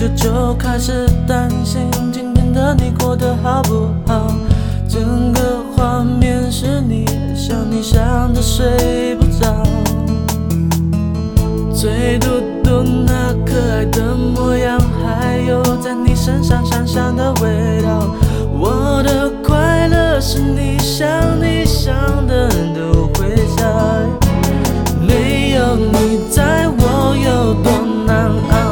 久就开始担心今天的你过得好不好。整个画面是你，想你想得睡不着。最嘟嘟那可爱的模样，还有在你身上香香的味道。我的快乐是你想的都会在。没有你在，我有多难熬。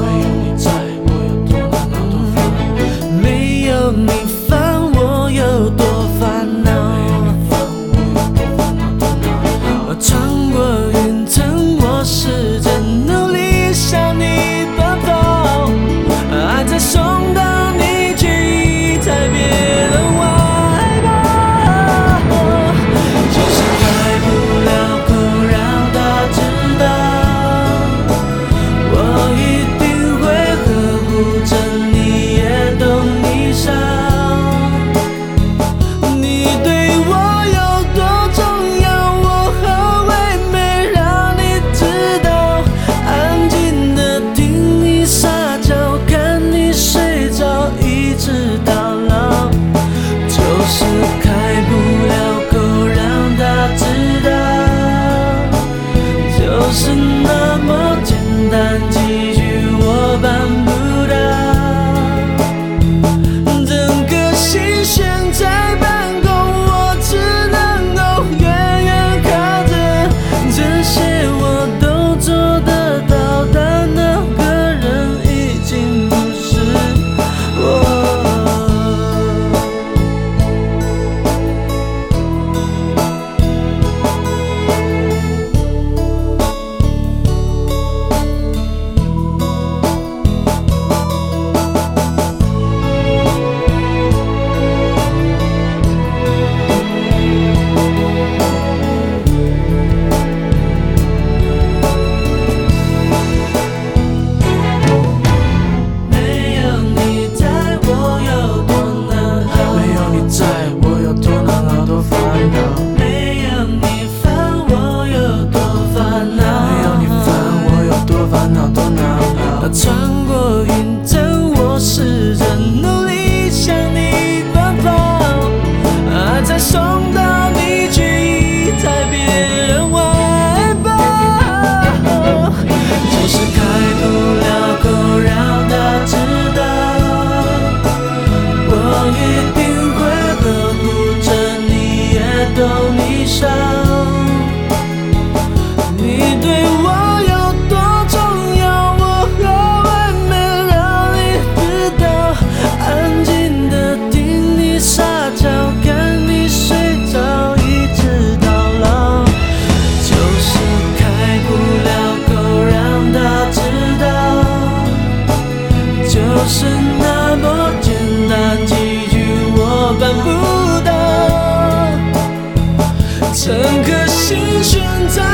没有你烦，我有多烦恼。穿过云层，我试着努力向你奔跑。爱在送到你去，才别人外吧。就是开不了口，让他知道，我一定会呵护着你，也懂你伤。你对我有多重要，我好唯美，让你知道。安静的听你撒娇，看你睡着，一直到老。就是开不了口，让他知道。就是那么简单，几句我办不到。整个心悬在半空，我只能够远远靠着。这些我都做得到，但那个人已经不是我。没有你在，我有多难熬。 没有你在，我有多难熬，多烦恼。 没有你烦，我有多烦恼。 没有你烦，我有多烦恼，多难熬。 穿过云层，我试着努力向你奔跑。爱在送到你去，才别人外吧。就是开不了口，让他知道，我一定会呵护着你，也懂你伤。你对我有多重要，我好唯美，让你知道。安静的听你撒娇，看你睡着，一直到老。就是开不了口，让他知道。就是那么简单，几句我办不到。整颗心悬在